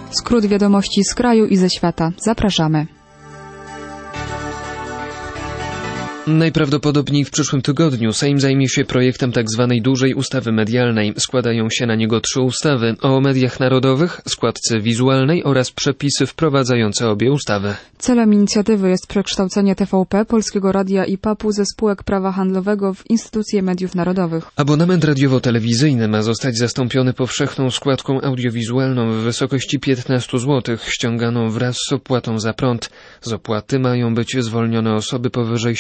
Skrót wiadomości z kraju i ze świata. Zapraszamy. Najprawdopodobniej w przyszłym tygodniu Sejm zajmie się projektem tzw. dużej ustawy medialnej. Składają się na niego 3 ustawy: o mediach narodowych, składce wizualnej oraz przepisy wprowadzające obie ustawy. Celem inicjatywy jest przekształcenie TVP, Polskiego Radia i PAP-u ze spółek prawa handlowego w instytucje mediów narodowych. Abonament radiowo-telewizyjny ma zostać zastąpiony powszechną składką audiowizualną w wysokości 15 zł, ściąganą wraz z opłatą za prąd. Z opłaty mają być zwolnione osoby powyżej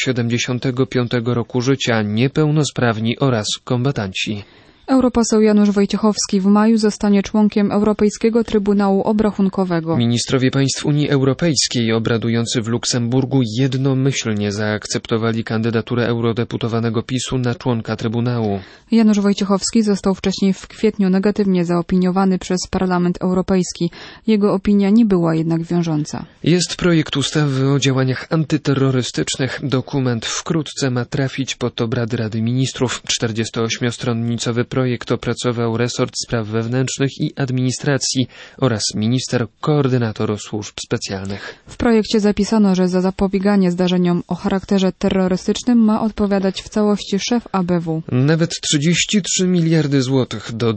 75 roku życia, niepełnosprawni oraz kombatanci. Europoseł Janusz Wojciechowski w maju zostanie członkiem Europejskiego Trybunału Obrachunkowego. Ministrowie państw Unii Europejskiej obradujący w Luksemburgu jednomyślnie zaakceptowali kandydaturę eurodeputowanego PiS-u na członka Trybunału. Janusz Wojciechowski został wcześniej w kwietniu negatywnie zaopiniowany przez Parlament Europejski. Jego opinia nie była jednak wiążąca. Jest projekt ustawy o działaniach antyterrorystycznych. Dokument wkrótce ma trafić pod obrady Rady Ministrów. 48-stronnicowy projekt opracował resort spraw wewnętrznych i administracji oraz minister koordynator służb specjalnych. W projekcie zapisano, że za zapobieganie zdarzeniom o charakterze terrorystycznym ma odpowiadać w całości szef ABW. Nawet 33 miliardy złotych do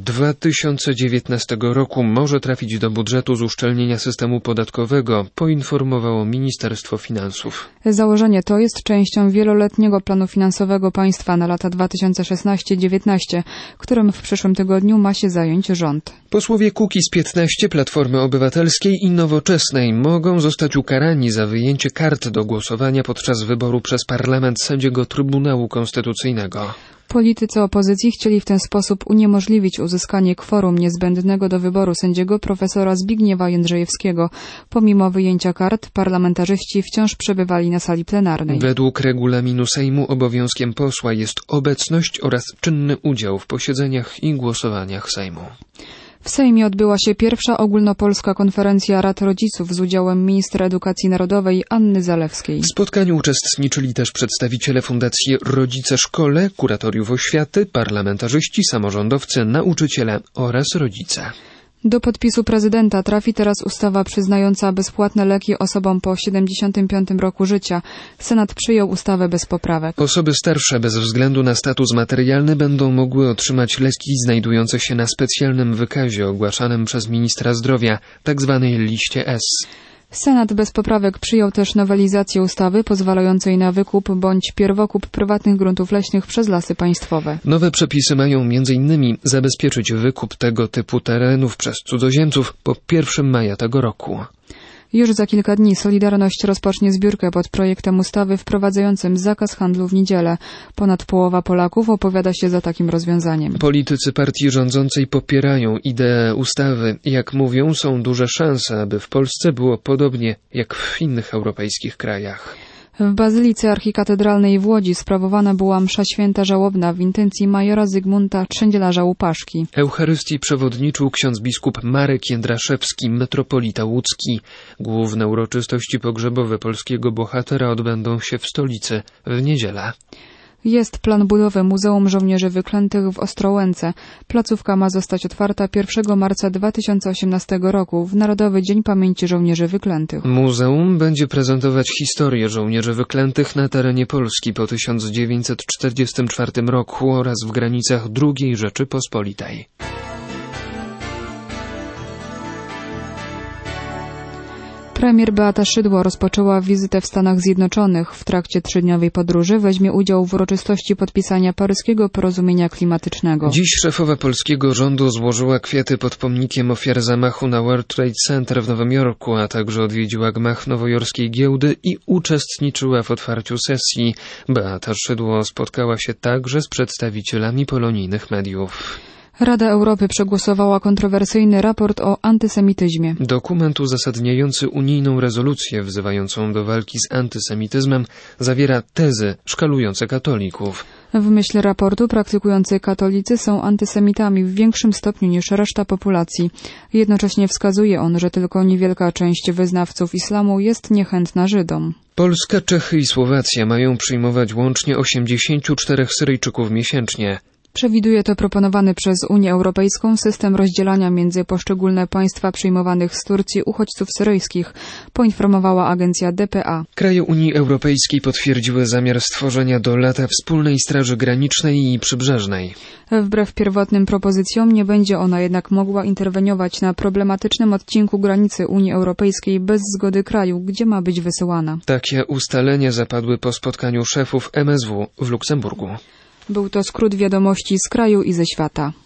2019 roku może trafić do budżetu z uszczelnienia systemu podatkowego, poinformowało Ministerstwo Finansów. Założenie to jest częścią wieloletniego planu finansowego państwa na lata 2016-19, którym w przyszłym tygodniu ma się zająć rząd. Posłowie Kukiz 15, Platformy Obywatelskiej i Nowoczesnej mogą zostać ukarani za wyjęcie kart do głosowania podczas wyboru przez parlament sędziego Trybunału Konstytucyjnego. Politycy opozycji chcieli w ten sposób uniemożliwić uzyskanie kworum niezbędnego do wyboru sędziego profesora Zbigniewa Jędrzejewskiego. Pomimo wyjęcia kart, parlamentarzyści wciąż przebywali na sali plenarnej. Według regulaminu Sejmu obowiązkiem posła jest obecność oraz czynny udział w posiedzeniach i głosowaniach Sejmu. W Sejmie odbyła się pierwsza ogólnopolska konferencja Rad Rodziców z udziałem ministra edukacji narodowej Anny Zalewskiej. W spotkaniu uczestniczyli też przedstawiciele Fundacji Rodzice Szkole, kuratoriów oświaty, parlamentarzyści, samorządowcy, nauczyciele oraz rodzice. Do podpisu prezydenta trafi teraz ustawa przyznająca bezpłatne leki osobom po 75 roku życia. Senat przyjął ustawę bez poprawek. Osoby starsze bez względu na status materialny będą mogły otrzymać leki znajdujące się na specjalnym wykazie ogłaszanym przez ministra zdrowia, tzw. liście S. Senat bez poprawek przyjął też nowelizację ustawy pozwalającej na wykup bądź pierwokup prywatnych gruntów leśnych przez Lasy Państwowe. Nowe przepisy mają m.in. zabezpieczyć wykup tego typu terenów przez cudzoziemców po 1 maja tego roku. Już za kilka dni Solidarność rozpocznie zbiórkę pod projektem ustawy wprowadzającym zakaz handlu w niedzielę. Ponad połowa Polaków opowiada się za takim rozwiązaniem. Politycy partii rządzącej popierają ideę ustawy. Jak mówią, są duże szanse, aby w Polsce było podobnie jak w innych europejskich krajach. W Bazylice Archikatedralnej w Łodzi sprawowana była msza święta żałobna w intencji majora Zygmunta Trzędzielarza-Łupaszki. Eucharystii przewodniczył ksiądz biskup Marek Jędraszewski, metropolita łódzki. Główne uroczystości pogrzebowe polskiego bohatera odbędą się w stolicy w niedzielę. Jest plan budowy Muzeum Żołnierzy Wyklętych w Ostrołęce. Placówka ma zostać otwarta 1 marca 2018 roku, w Narodowy Dzień Pamięci Żołnierzy Wyklętych. Muzeum będzie prezentować historię żołnierzy wyklętych na terenie Polski po 1944 roku oraz w granicach II Rzeczypospolitej. Premier Beata Szydło rozpoczęła wizytę w Stanach Zjednoczonych. W trakcie 3-dniowej podróży weźmie udział w uroczystości podpisania paryskiego porozumienia klimatycznego. Dziś szefowa polskiego rządu złożyła kwiaty pod pomnikiem ofiar zamachu na World Trade Center w Nowym Jorku, a także odwiedziła gmach nowojorskiej giełdy i uczestniczyła w otwarciu sesji. Beata Szydło spotkała się także z przedstawicielami polonijnych mediów. Rada Europy przegłosowała kontrowersyjny raport o antysemityzmie. Dokument uzasadniający unijną rezolucję wzywającą do walki z antysemityzmem zawiera tezy szkalujące katolików. W myśl raportu praktykujący katolicy są antysemitami w większym stopniu niż reszta populacji. Jednocześnie wskazuje on, że tylko niewielka część wyznawców islamu jest niechętna Żydom. Polska, Czechy i Słowacja mają przyjmować łącznie 84 Syryjczyków miesięcznie. Przewiduje to proponowany przez Unię Europejską system rozdzielania między poszczególne państwa przyjmowanych z Turcji uchodźców syryjskich, poinformowała agencja DPA. Kraje Unii Europejskiej potwierdziły zamiar stworzenia do lata wspólnej straży granicznej i przybrzeżnej. Wbrew pierwotnym propozycjom nie będzie ona jednak mogła interweniować na problematycznym odcinku granicy Unii Europejskiej bez zgody kraju, gdzie ma być wysyłana. Takie ustalenia zapadły po spotkaniu szefów MSW w Luksemburgu. Był to skrót wiadomości z kraju i ze świata.